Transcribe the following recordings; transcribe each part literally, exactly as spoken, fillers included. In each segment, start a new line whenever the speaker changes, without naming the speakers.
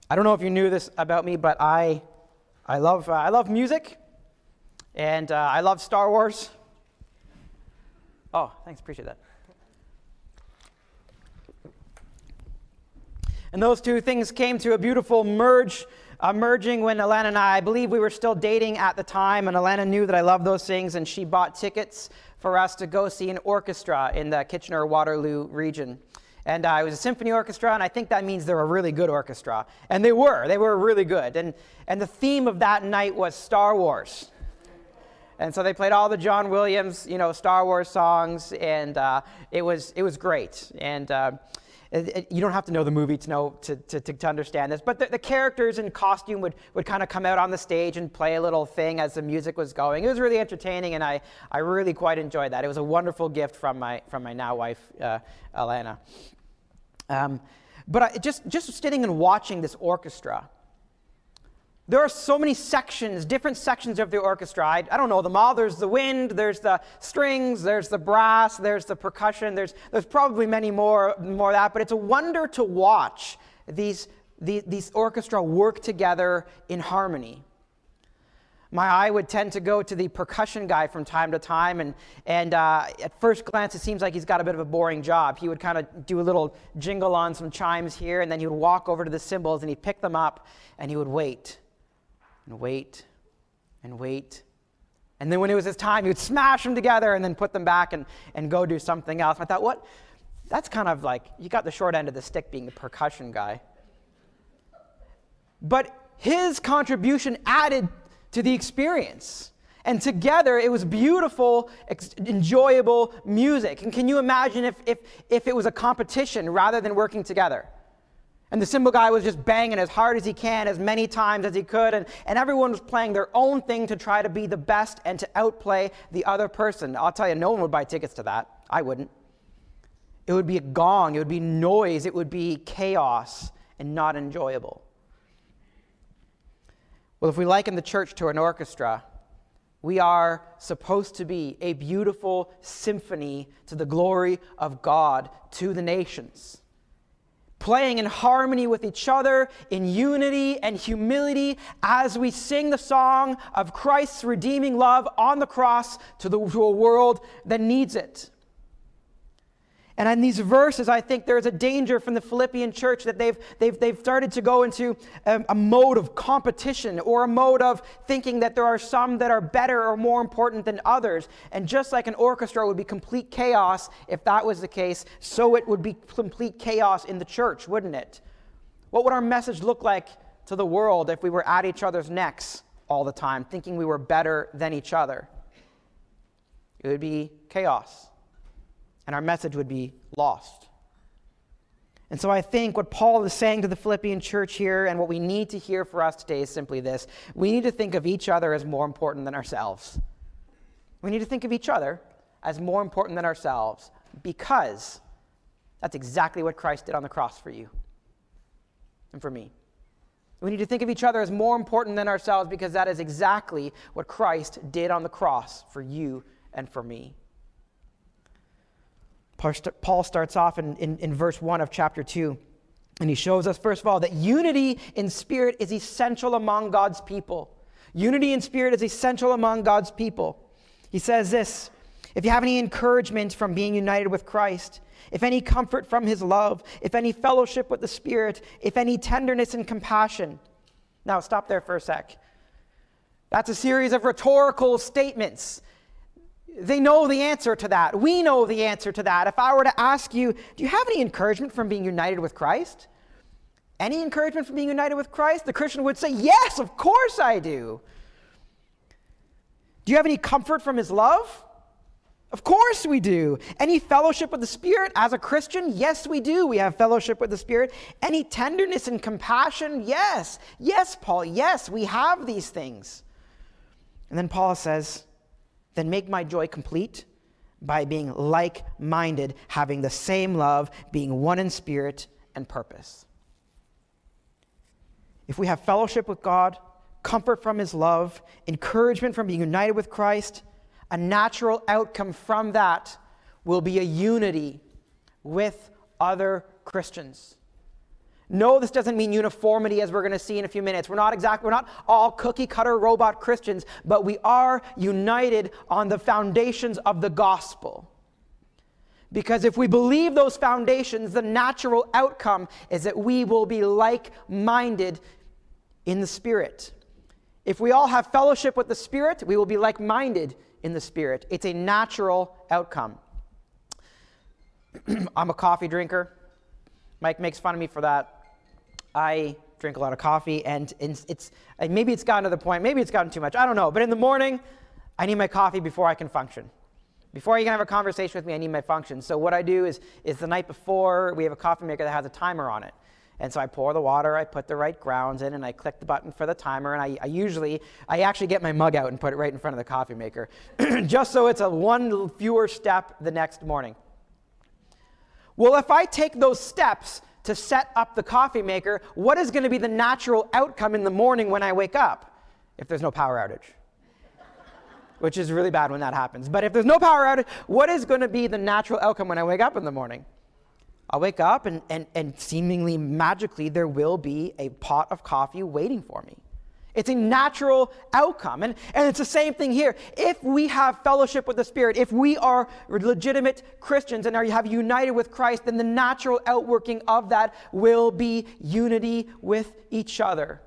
I don't know if you knew this about me, but I, I love, uh, I love music, and uh, I love Star Wars. Oh, thanks, appreciate that. And those two things came to a beautiful merge, uh, merging when Alana and I, I believe we were still dating at the time, and Alana knew that I loved those things, and she bought tickets for us to go see an orchestra in the Kitchener-Waterloo region. And uh, it was a symphony orchestra, and I think that means they're a really good orchestra. And they were. They were really good. And, and the theme of that night was Star Wars. And so they played all the John Williams, you know, Star Wars songs, and uh, it was it was great. And uh, it, it, you don't have to know the movie to know to to, to understand this. But the, the characters in costume would, would kind of come out on the stage and play a little thing as the music was going. It was really entertaining, and I, I really quite enjoyed that. It was a wonderful gift from my from my now wife, uh, Alana. Um, but I, just, just sitting and watching this orchestra, there are so many sections, different sections of the orchestra. I, I don't know them all. There's the wind, there's the strings, there's the brass, there's the percussion. There's, there's probably many more, more of that. But it's a wonder to watch these, these, these orchestra work together in harmony. My eye would tend to go to the percussion guy from time to time, and, and uh, at first glance, it seems like he's got a bit of a boring job. He would kind of do a little jingle on some chimes here, and then he would walk over to the cymbals, and he'd pick them up, and he would wait, and wait, and wait. And then when it was his time, he would smash them together and then put them back and, and go do something else. I thought, what? That's kind of like, you got the short end of the stick being the percussion guy. But his contribution added to the experience. And together, it was beautiful, ex- enjoyable music. And can you imagine if, if, if it was a competition rather than working together? And the cymbal guy was just banging as hard as he can, as many times as he could, and, and everyone was playing their own thing to try to be the best and to outplay the other person. I'll tell you, no one would buy tickets to that. I wouldn't. It would be a gong, it would be noise, it would be chaos, and not enjoyable. Well, if we liken the church to an orchestra, we are supposed to be a beautiful symphony to the glory of God to the nations, playing in harmony with each other, in unity and humility, as we sing the song of Christ's redeeming love on the cross to, the, to a world that needs it. And in these verses, I think there's a danger from the Philippian church that they've, they've, they've started to go into a, a mode of competition, or a mode of thinking that there are some that are better or more important than others. And just like an orchestra would be complete chaos if that was the case, so it would be complete chaos in the church, wouldn't it? What would our message look like to the world if we were at each other's necks all the time, thinking we were better than each other? It would be chaos. And our message would be lost. And so I think what Paul is saying to the Philippian church here, and what we need to hear for us today, is simply this. We need to think of each other as more important than ourselves. We need to think of each other as more important than ourselves, because that's exactly what Christ did on the cross for you and for me. We need to think of each other as more important than ourselves, because that is exactly what Christ did on the cross for you and for me. Paul starts off in, in, in verse one of chapter two, and he shows us, first of all, that unity in spirit is essential among God's people. Unity in spirit is essential among God's people. He says this: if you have any encouragement from being united with Christ, if any comfort from his love, if any fellowship with the Spirit, if any tenderness and compassion. Now, stop there for a sec. That's a series of rhetorical statements. They know the answer to that. We know the answer to that. If I were to ask you, do you have any encouragement from being united with Christ? Any encouragement from being united with Christ? The Christian would say, yes, of course I do. Do you have any comfort from his love? Of course we do. Any fellowship with the Spirit as a Christian? Yes, we do. We have fellowship with the Spirit. Any tenderness and compassion? Yes. Yes, Paul. Yes, we have these things. And then Paul says, then make my joy complete by being like-minded, having the same love, being one in spirit and purpose. If we have fellowship with God, comfort from his love, encouragement from being united with Christ, a natural outcome from that will be a unity with other Christians. No, this doesn't mean uniformity, as we're going to see in a few minutes. We're not exactly, we're not all cookie-cutter robot Christians, but we are united on the foundations of the gospel. Because if we believe those foundations, the natural outcome is that we will be like-minded in the Spirit. If we all have fellowship with the Spirit, we will be like-minded in the Spirit. It's a natural outcome. I'm a coffee drinker. Mike makes fun of me for that. I drink a lot of coffee, and it's, it's maybe it's gotten to the point, maybe it's gotten too much, I don't know. But in the morning, I need my coffee before I can function. Before you can have a conversation with me, I need my function. So what I do is, is the night before, we have a coffee maker that has a timer on it. And so I pour the water, I put the right grounds in, and I click the button for the timer. And I, I usually, I actually get my mug out and put it right in front of the coffee maker, just so it's a one fewer step the next morning. Well, if I take those steps to set up the coffee maker, what is going to be the natural outcome in the morning when I wake up? If there's no power outage. Which is really bad when that happens. But if there's no power outage, what is going to be the natural outcome when I wake up in the morning? I'll wake up and, and, and seemingly magically there will be a pot of coffee waiting for me. It's a natural outcome. And, and it's the same thing here. If we have fellowship with the Spirit, if we are legitimate Christians and are have united with Christ, then the natural outworking of that will be unity with each other.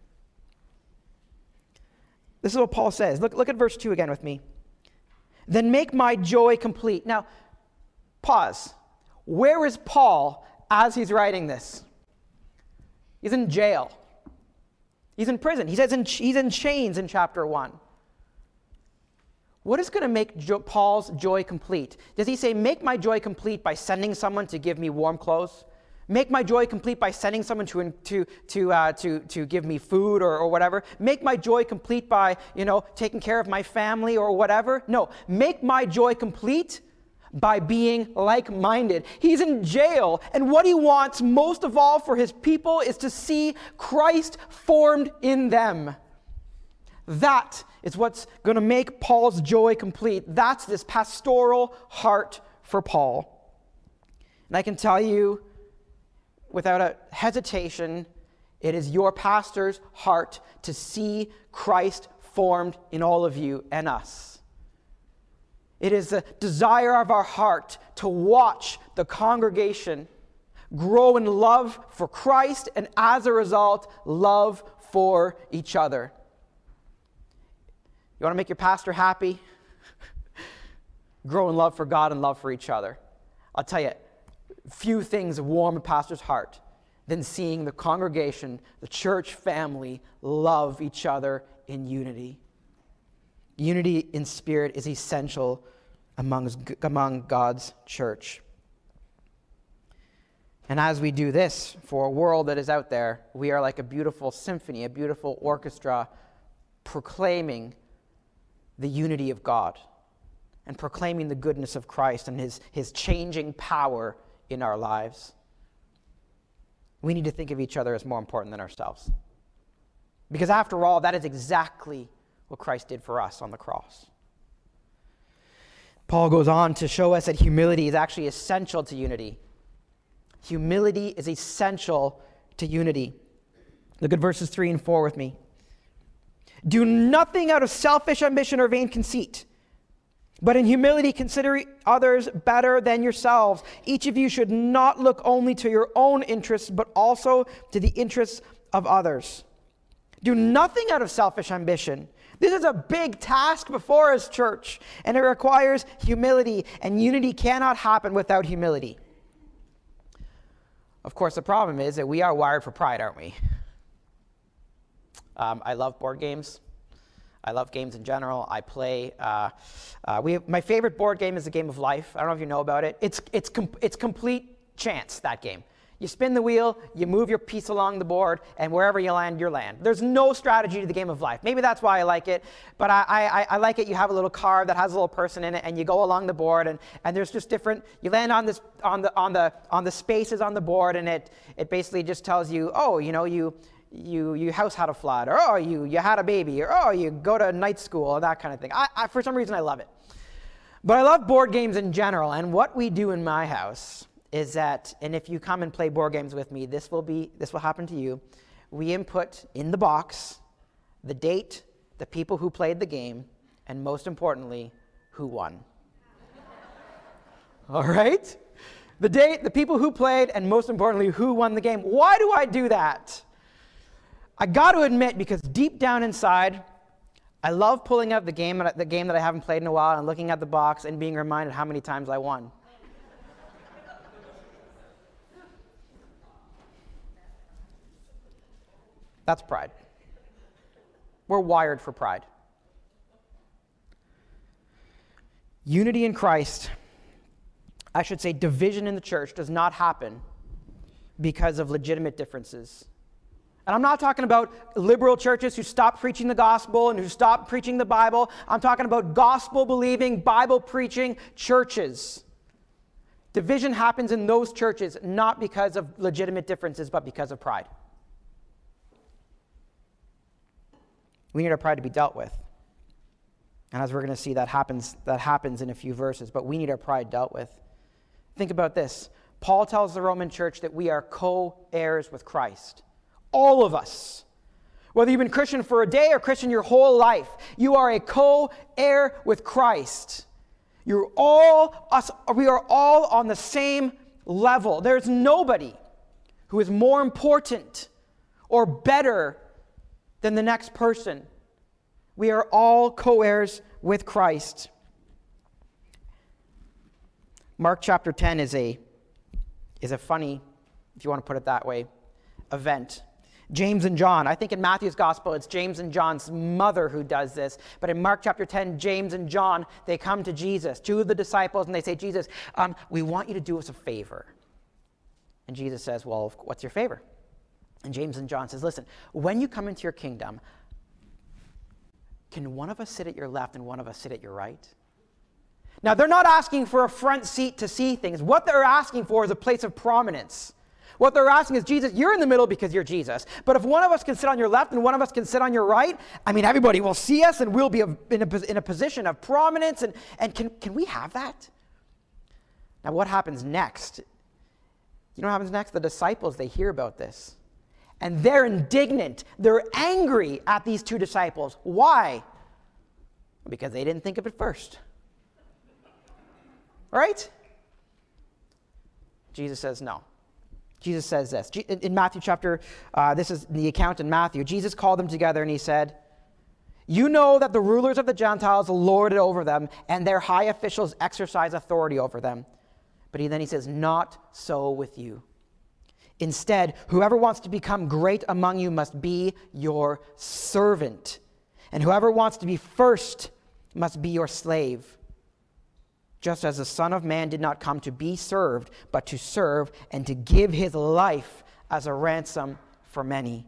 This is what Paul says. Look, look at verse two again with me. Then make my joy complete. Now, pause. Where is Paul as he's writing this? He's in jail. He's in prison. He says in, he's in chains in chapter one. What is going to make jo- Paul's joy complete? Does he say, make my joy complete by sending someone to give me warm clothes? Make my joy complete by sending someone to to to uh, to to give me food or, or whatever. Make my joy complete by, you know, taking care of my family or whatever. No, make my joy complete by being like-minded. He's in jail, and what he wants most of all for his people is to see Christ formed in them. That is what's going to make Paul's joy complete. That's this pastoral heart for Paul. And I can tell you, without a hesitation, it is your pastor's heart to see Christ formed in all of you and us. It is the desire of our heart to watch the congregation grow in love for Christ and, as a result, love for each other. You want to make your pastor happy? Grow in love for God and love for each other. I'll tell you, few things warm a pastor's heart than seeing the congregation, the church family, love each other in unity. Unity in spirit is essential among, among God's church. And as we do this for a world that is out there, we are like a beautiful symphony, a beautiful orchestra, proclaiming the unity of God and proclaiming the goodness of Christ and his, his changing power in our lives. We need to think of each other as more important than ourselves. Because after all, that is exactly what Christ did for us on the cross. Paul goes on to show us that humility is actually essential to unity. Humility is essential to unity. Look at verses three and four with me. Do nothing out of selfish ambition or vain conceit, but in humility consider others better than yourselves. Each of you should not look only to your own interests, but also to the interests of others. Do nothing out of selfish ambition. This is a big task before us, church, and it requires humility, and unity cannot happen without humility. Of course, the problem is that we are wired for pride, aren't we? Um, I love board games. I love games in general. I play. Uh, uh, we have, my favorite board game is the Game of Life. I don't know if you know about it. It's it's com- it's complete chance, that game. You spin the wheel, you move your piece along the board, and wherever you land, you land. There's no strategy to the Game of Life. Maybe that's why I like it, but I, I, I like it. You have a little card that has a little person in it, and you go along the board, and, and there's just different. You land on this on the on the on the spaces on the board, and it it basically just tells you, oh, you know, you. You you house had a flood, or oh you you had a baby, or oh you go to night school, and that kind of thing. I, I for some reason I love it, but I love board games in general. And what we do in my house is that, and if you come and play board games with me, this will be, this will happen to you. We input in the box the date, the people who played the game, and most importantly, who won. All right? The date, the people who played, and most importantly, who won the game. Why do I do that? I got to admit, because deep down inside, I love pulling up the game, the game that I haven't played in a while and looking at the box and being reminded how many times I won. That's pride. We're wired for pride. Unity in Christ, I should say division in the church, does not happen because of legitimate differences. And I'm not talking about liberal churches who stop preaching the gospel and who stop preaching the Bible. I'm talking about gospel-believing, Bible-preaching churches. Division happens in those churches not because of legitimate differences, but because of pride. We need our pride to be dealt with. And as we're going to see, that happens, that happens in a few verses, but we need our pride dealt with. Think about this. Paul tells the Roman church that we are co-heirs with Christ. All of us. Whether you've been Christian for a day or Christian your whole life, you are a co-heir with Christ. You're all, us, we are all on the same level. There's nobody who is more important or better than the next person. We are all co-heirs with Christ. Mark chapter ten is a, is a funny, if you want to put it that way, event. James and John. I think in Matthew's gospel, it's James and John's mother who does this. But in Mark chapter ten, James and John, they come to Jesus, two of the disciples, and they say, Jesus, um, we want you to do us a favor. And Jesus says, well, what's your favor? And James and John says, listen, when you come into your kingdom, can one of us sit at your left and one of us sit at your right? Now, they're not asking for a front seat to see things. What they're asking for is a place of prominence. What they're asking is, Jesus, you're in the middle because you're Jesus. But if one of us can sit on your left and one of us can sit on your right, I mean, everybody will see us and we'll be a, in, a, in a position of prominence. And, and can, can we have that? Now, what happens next? You know what happens next? The disciples, they hear about this. And they're indignant. They're angry at these two disciples. Why? Because they didn't think of it first. Right? Jesus says no. Jesus says this. In Matthew chapter, uh, this is the account in Matthew. Jesus called them together and he said, you know that the rulers of the Gentiles lord it over them, and their high officials exercise authority over them. But he, then he says, not so with you. Instead, whoever wants to become great among you must be your servant. And whoever wants to be first must be your slave. Just as the Son of Man did not come to be served, but to serve and to give his life as a ransom for many.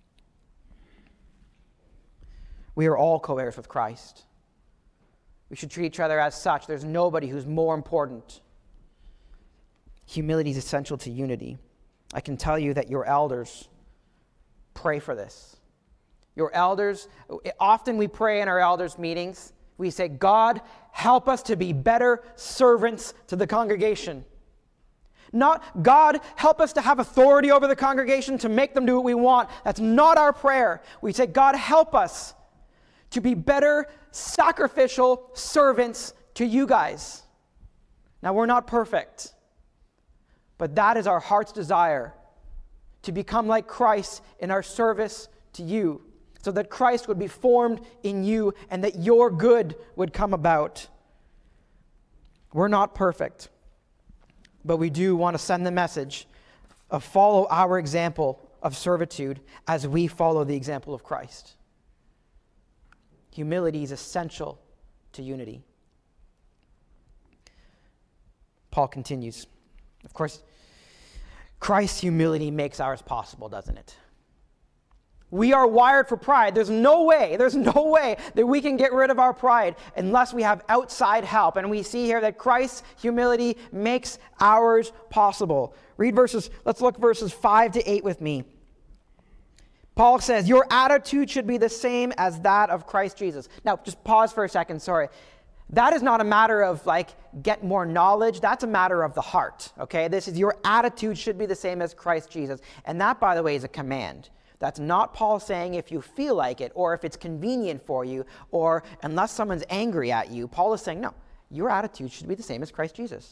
We are all co-heirs with Christ. We should treat each other as such. There's nobody who's more important. Humility is essential to unity. I can tell you that your elders pray for this. Your elders, often we pray in our elders' meetings. We say, God, help us to be better servants to the congregation. Not, God, help us to have authority over the congregation to make them do what we want. That's not our prayer. We say, God, help us to be better sacrificial servants to you guys. Now, we're not perfect, but that is our heart's desire, to become like Christ in our service to you, so that Christ would be formed in you and that your good would come about. We're not perfect, but we do want to send the message of follow our example of servitude as we follow the example of Christ. Humility is essential to unity. Paul continues. Of course, Christ's humility makes ours possible, doesn't it? We are wired for pride. There's no way, there's no way that we can get rid of our pride unless we have outside help. And we see here that Christ's humility makes ours possible. Read verses, let's look verses five to eight with me. Paul says, your attitude should be the same as that of Christ Jesus. Now, just pause for a second, sorry. That is not a matter of like get more knowledge. That's a matter of the heart, okay? This is your attitude should be the same as Christ Jesus. And that, by the way, is a command. That's not Paul saying if you feel like it or if it's convenient for you or unless someone's angry at you. Paul is saying, no, your attitude should be the same as Christ Jesus.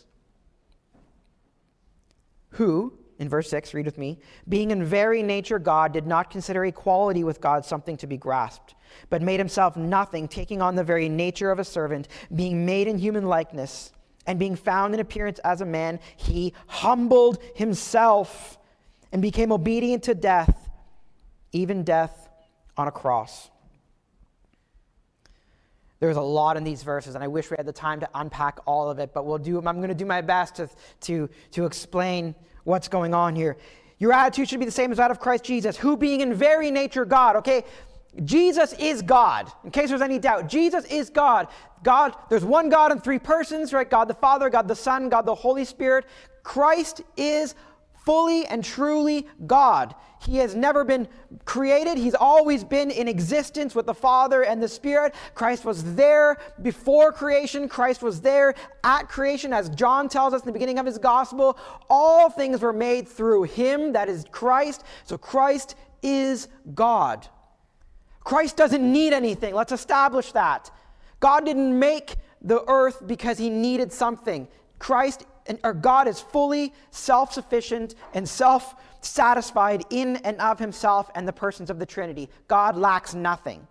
Who, in verse six, read with me, being in very nature God, did not consider equality with God something to be grasped, but made himself nothing, taking on the very nature of a servant, being made in human likeness, and being found in appearance as a man, he humbled himself and became obedient to death, even death on a cross. There's a lot in these verses, and I wish we had the time to unpack all of it, but we'll do. I'm going to do my best to, to, to explain what's going on here. Your attitude should be the same as that of Christ Jesus, who being in very nature God, okay? Jesus is God, in case there's any doubt. Jesus is God. God, there's one God in three persons, right? God the Father, God the Son, God the Holy Spirit. Christ is fully and truly God. He has never been created. He's always been in existence with the Father and the Spirit. Christ was there before creation. Christ was there at creation, as John tells us in the beginning of his gospel. All things were made through him, that is Christ. So Christ is God. Christ doesn't need anything. Let's establish that. God didn't make the earth because he needed something. Christ or God is fully self-sufficient and self-satisfied in and of himself and the persons of the Trinity. God lacks nothing.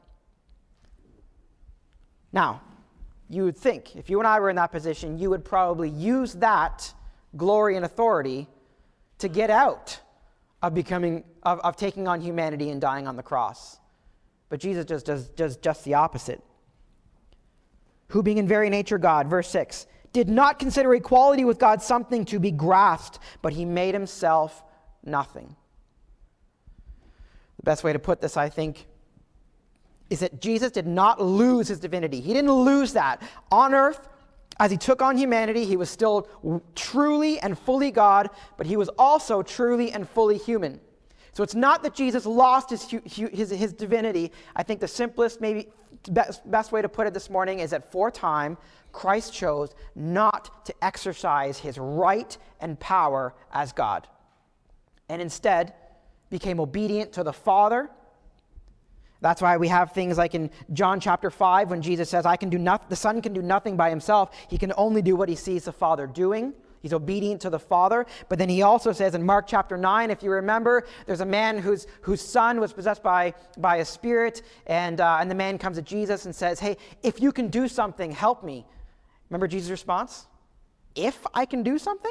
Now, you would think, if you and I were in that position, you would probably use that glory and authority to get out of becoming, of, of taking on humanity and dying on the cross. But Jesus just does, does just the opposite. Who being in very nature God, verse six, did not consider equality with God something to be grasped, but he made himself nothing. The best way to put this, I think, is that Jesus did not lose his divinity. He didn't lose that. On earth, as he took on humanity, he was still truly and fully God, but he was also truly and fully human. So it's not that Jesus lost his, his, his divinity. I think the simplest, maybe best, best way to put it this morning is that for a time, Christ chose not to exercise his right and power as God, and instead became obedient to the Father. That's why we have things like in John chapter five, when Jesus says, I can do nothing, the Son can do nothing by himself. He can only do what he sees the Father doing. He's obedient to the Father. But then he also says in Mark chapter nine, if you remember, there's a man whose, whose son was possessed by, by a spirit, and, uh, and the man comes to Jesus and says, hey, if you can do something, help me. Remember Jesus' response? If I can do something?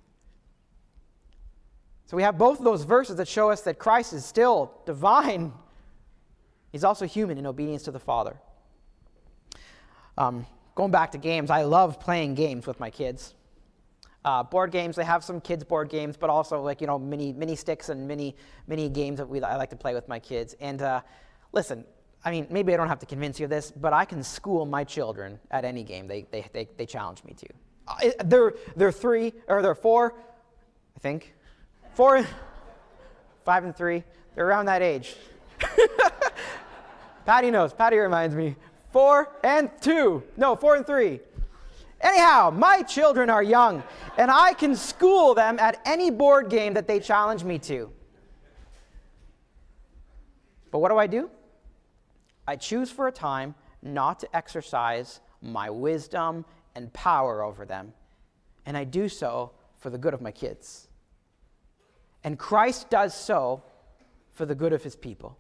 So we have both of those verses that show us that Christ is still divine. He's also human in obedience to the Father. Um, going back to games, I love playing games with my kids. Uh, board games, they have some kids' board games, but also like, you know, mini mini sticks and mini mini games that we I like to play with my kids. And uh, listen, I mean, maybe I don't have to convince you of this, but I can school my children at any game they they they, they challenge me to. Uh, they're they're three or they're four, I think, four, five and three. They're around that age. Patty knows. Patty reminds me. Four and two. No, four and three. Anyhow, my children are young, and I can school them at any board game that they challenge me to. But what do I do? I choose for a time not to exercise my wisdom and power over them, and I do so for the good of my kids. And Christ does so for the good of his people.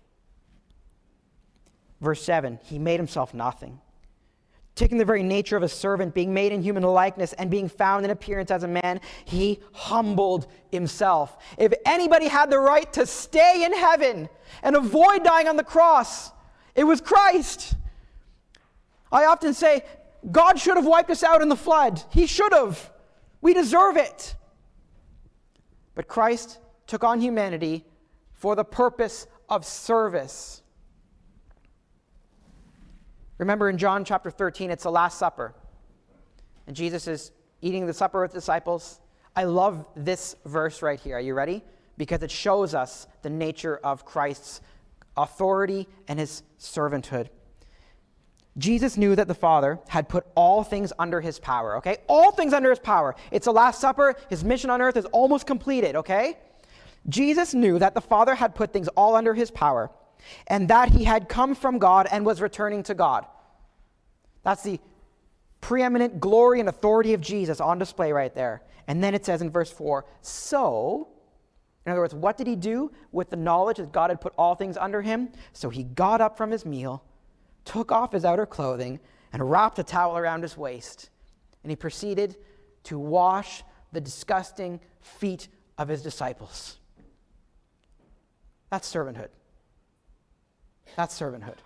Verse seven, he made himself nothing, taking the very nature of a servant, being made in human likeness, and being found in appearance as a man, he humbled himself. If anybody had the right to stay in heaven and avoid dying on the cross, it was Christ. I often say, God should have wiped us out in the flood. He should have. We deserve it. But Christ took on humanity for the purpose of service. Remember in John chapter thirteen, it's the Last Supper. And Jesus is eating the supper with the disciples. I love this verse right here. Are you ready? Because it shows us the nature of Christ's authority and his servanthood. Jesus knew that the Father had put all things under his power, okay? All things under his power. It's the Last Supper. His mission on earth is almost completed, okay? Jesus knew that the Father had put things all under his power and that he had come from God and was returning to God. That's the preeminent glory and authority of Jesus on display right there. And then it says in verse four, so, in other words, what did he do with the knowledge that God had put all things under him? So he got up from his meal, took off his outer clothing, and wrapped a towel around his waist. And he proceeded to wash the disgusting feet of his disciples. That's servanthood. That's servanthood.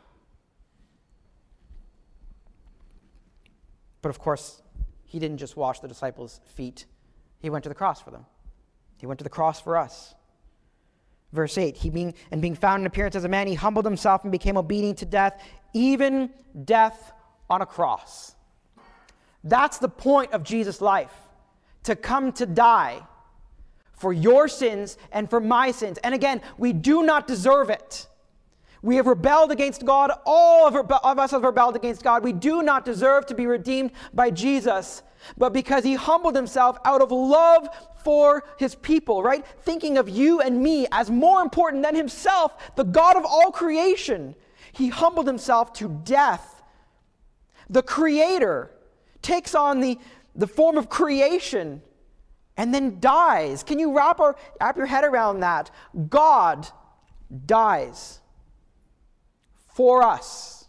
But of course, he didn't just wash the disciples' feet. He went to the cross for them. He went to the cross for us. Verse eight, he being and being found in appearance as a man, he humbled himself and became obedient to death, even death on a cross. That's the point of Jesus' life, to come to die for your sins and for my sins. And again, we do not deserve it. We have rebelled against God. All of, rebe- of us have rebelled against God. We do not deserve to be redeemed by Jesus. But because he humbled himself out of love for his people, right? Thinking of you and me as more important than himself, the God of all creation, he humbled himself to death. The Creator takes on the, the form of creation and then dies. Can you wrap, our, wrap your head around that? God dies for us.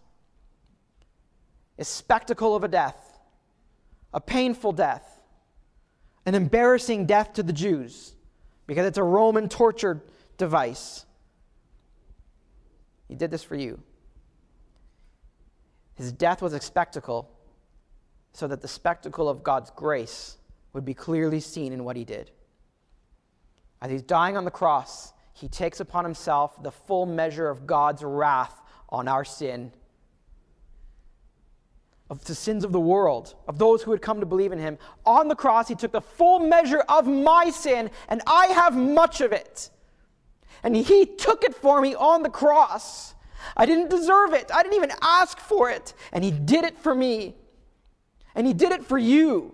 A spectacle of a death, a painful death, an embarrassing death to the Jews because it's a Roman torture device. He did this for you. His death was a spectacle so that the spectacle of God's grace would be clearly seen in what he did. As he's dying on the cross, he takes upon himself the full measure of God's wrath on our sin, of the sins of the world, of those who had come to believe in him. On the cross, he took the full measure of my sin, and I have much of it. And he took it for me on the cross. I didn't deserve it. I didn't even ask for it. And he did it for me. And he did it for you.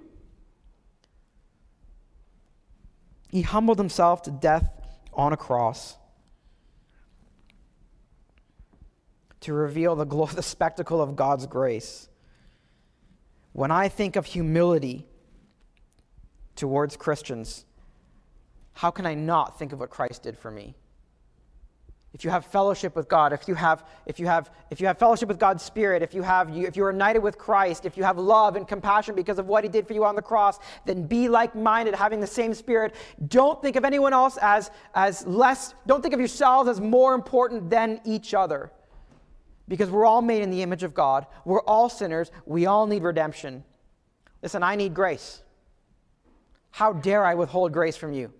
He humbled himself to death on a cross to reveal the, glo- the spectacle of God's grace. When I think of humility towards Christians, how can I not think of what Christ did for me? If you have fellowship with God, if you have, if you have, if you have fellowship with God's Spirit, if you have, if you're united with Christ, if you have love and compassion because of what he did for you on the cross, then be like-minded, having the same Spirit. Don't think of anyone else as, as less, don't think of yourselves as more important than each other. Because we're all made in the image of God. We're all sinners. We all need redemption. Listen, I need grace. How dare I withhold grace from you?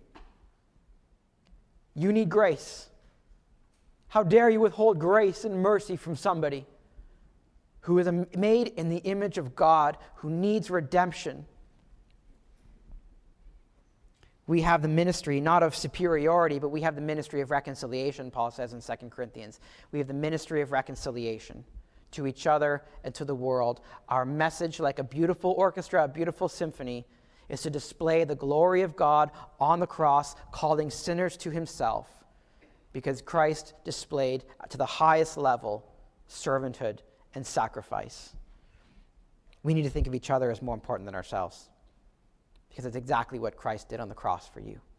You need grace. How dare you withhold grace and mercy from somebody who is made in the image of God, who needs redemption? We have the ministry, not of superiority, but we have the ministry of reconciliation, Paul says in Second Corinthians. We have the ministry of reconciliation to each other and to the world. Our message, like a beautiful orchestra, a beautiful symphony, is to display the glory of God on the cross, calling sinners to himself, because Christ displayed to the highest level servanthood and sacrifice. We need to think of each other as more important than ourselves, because it's exactly what Christ did on the cross for you.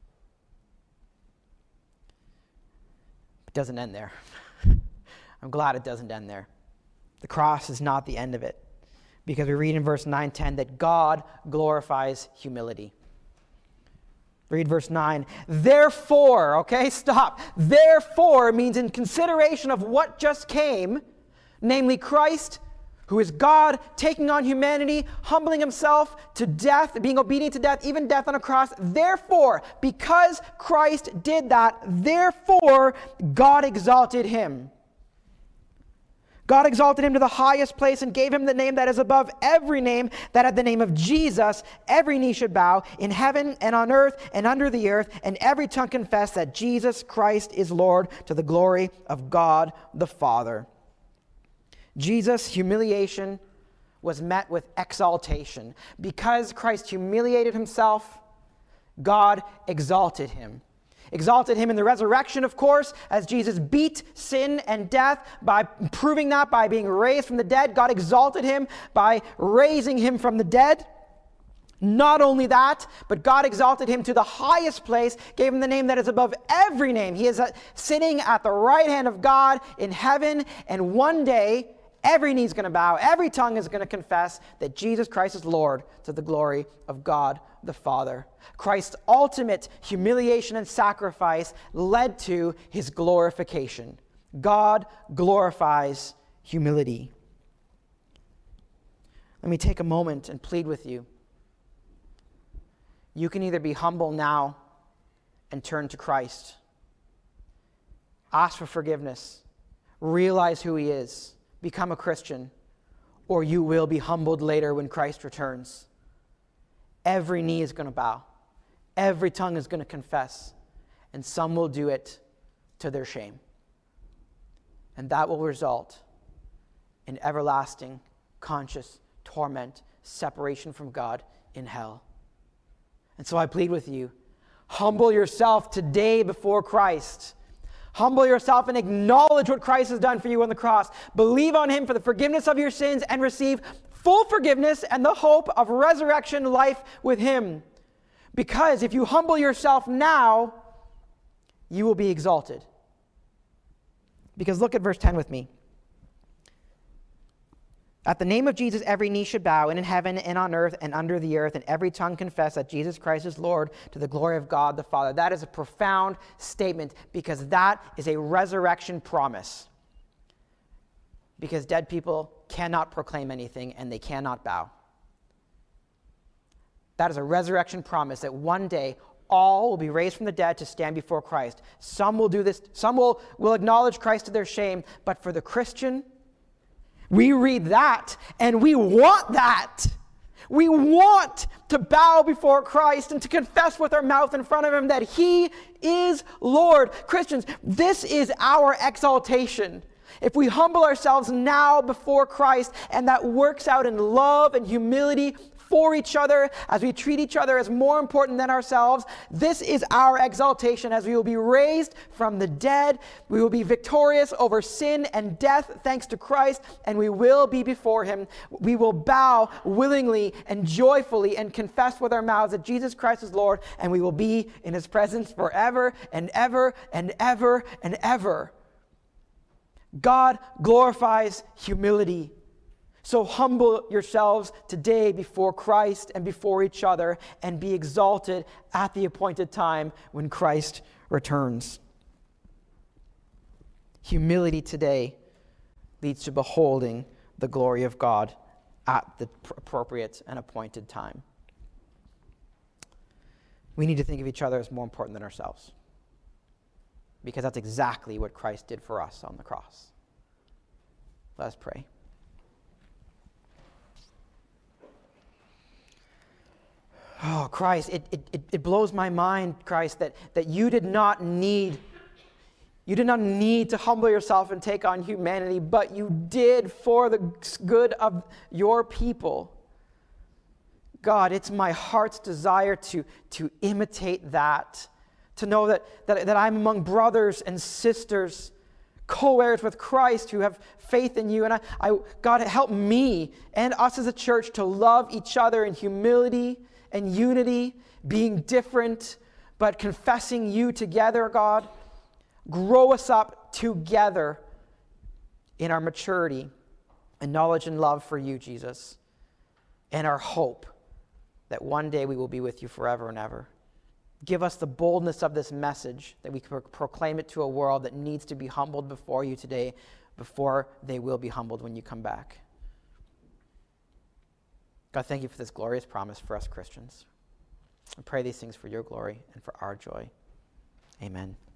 It doesn't end there. I'm glad it doesn't end there. The cross is not the end of it, because we read in verse nine ten that God glorifies humility. Read verse nine. Therefore, okay, stop. Therefore means in consideration of what just came, namely Christ, who is God taking on humanity, humbling himself to death, being obedient to death, even death on a cross. Therefore, because Christ did that, therefore God exalted him. God exalted him to the highest place and gave him the name that is above every name, that at the name of Jesus every knee should bow, in heaven and on earth and under the earth, and every tongue confess that Jesus Christ is Lord, to the glory of God the Father. Jesus' humiliation was met with exaltation. Because Christ humiliated himself, God exalted him. Exalted him in the resurrection, of course, as Jesus beat sin and death by proving that by being raised from the dead. God exalted him by raising him from the dead. Not only that, but God exalted him to the highest place, gave him the name that is above every name. He is uh, sitting at the right hand of God in heaven, and one day every knee is going to bow, every tongue is going to confess that Jesus Christ is Lord, to the glory of God the Father. Christ's ultimate humiliation and sacrifice led to his glorification. God glorifies humility. Let me take a moment and plead with you. You can either be humble now and turn to Christ, ask for forgiveness, realize who he is, become a Christian, or you will be humbled later when Christ returns. Every knee is going to bow. Every tongue is going to confess. And some will do it to their shame. And that will result in everlasting, conscious torment, separation from God in hell. And so I plead with you, humble yourself today before Christ. Humble yourself and acknowledge what Christ has done for you on the cross. Believe on him for the forgiveness of your sins and receive full forgiveness and the hope of resurrection life with him. Because if you humble yourself now, you will be exalted. Because look at verse ten with me. At the name of Jesus, every knee should bow, and in heaven and on earth and under the earth, and every tongue confess that Jesus Christ is Lord, to the glory of God the Father. That is a profound statement, because that is a resurrection promise. Because dead people cannot proclaim anything, and they cannot bow. That is a resurrection promise that one day all will be raised from the dead to stand before Christ. Some will do this, some will, will acknowledge Christ to their shame, but for the Christian, we read that and we want that. We want to bow before Christ and to confess with our mouth in front of him that he is Lord. Christians, this is our exaltation. If we humble ourselves now before Christ, and that works out in love and humility for each other, as we treat each other as more important than ourselves, this is our exaltation, as we will be raised from the dead. We will be victorious over sin and death thanks to Christ, and we will be before him. We will bow willingly and joyfully and confess with our mouths that Jesus Christ is Lord, and we will be in his presence forever and ever and ever and ever. God glorifies humility. So humble yourselves today before Christ and before each other, and be exalted at the appointed time when Christ returns. Humility today leads to beholding the glory of God at the appropriate and appointed time. We need to think of each other as more important than ourselves, because that's exactly what Christ did for us on the cross. Let us pray. Oh, Christ, it, it, it blows my mind, Christ, that, that you did not need, you did not need to humble yourself and take on humanity, but you did for the good of your people. God, it's my heart's desire to, to imitate that, to know that, that, that I'm among brothers and sisters, co-heirs with Christ who have faith in you. And I, I, God, help me and us as a church to love each other in humility and unity, being different, but confessing you together, God. Grow us up together in our maturity and knowledge and love for you, Jesus, and our hope that one day we will be with you forever and ever. Give us the boldness of this message, that we can proclaim it to a world that needs to be humbled before you today, before they will be humbled when you come back. God, thank you for this glorious promise for us Christians. I pray these things for your glory and for our joy. Amen.